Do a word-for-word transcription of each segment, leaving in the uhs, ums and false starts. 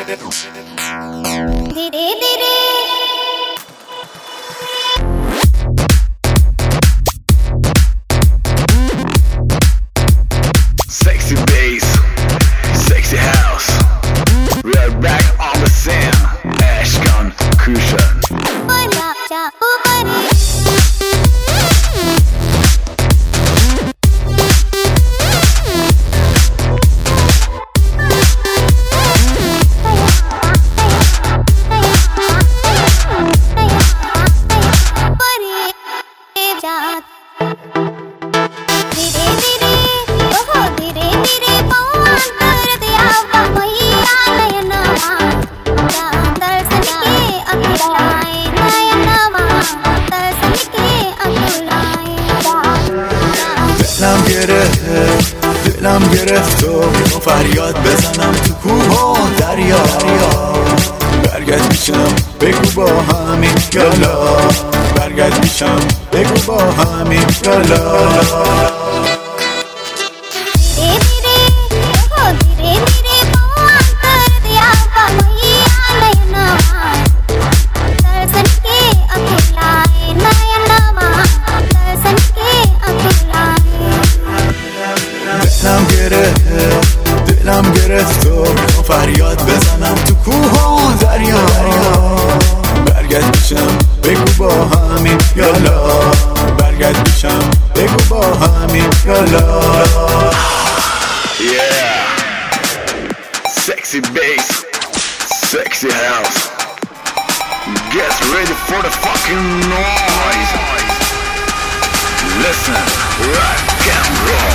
धीरे धीरे Sexy bass, sexy house. We are back on the scene. Ashkan Kushan. बना चाहूं परे دلم گرفت دلم گرفت و میخوام فریاد بزنم تو کوه و دریا برگرد پیشم بگو با همین یالا برگرد پیشم بگو با همین یالا دلم گرفت دلم گرفت و میخوام فریاد بزنم تو کوه و دریا برگرد پیشم بگو با همین یالا برگرد پیشم بگو با همین یالا Yeah. Sexy bass, sexy house. Get ready for the fucking noise. Listen, rock and roll.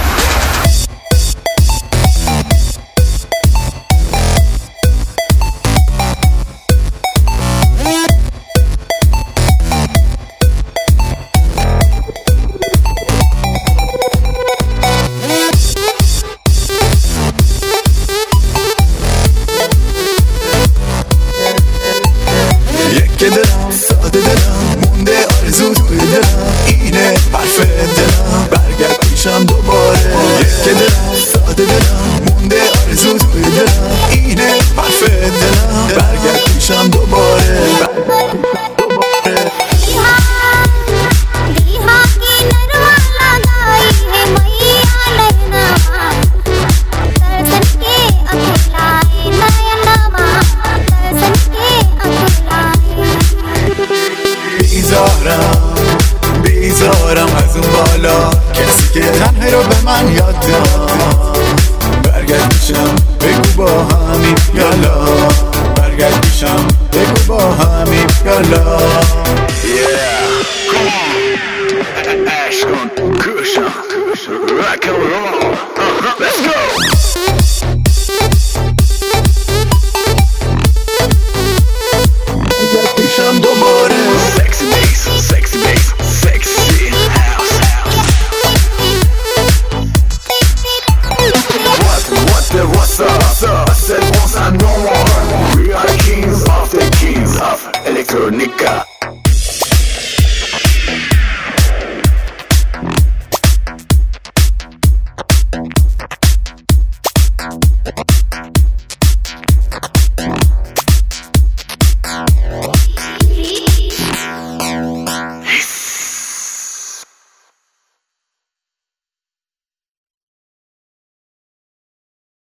که دلم ساده دلم مونده آرزو توی دلم اینه حرف دلم برگرد پیشم دوباره که دلم ساده دلم مونده آرزو توی دلم اینه حرف دلم برگرد پیشم دوباره دوباره بیزارم بیزارم از اون بالا کسی که تنهایی رو به من یاد داد برگرد پیشم بگو با همین یالا برگرد پیشم بگو با همین یالا Yeah, come on. Ashkan Kushan. Rock and roll. Uh-huh. Let's go.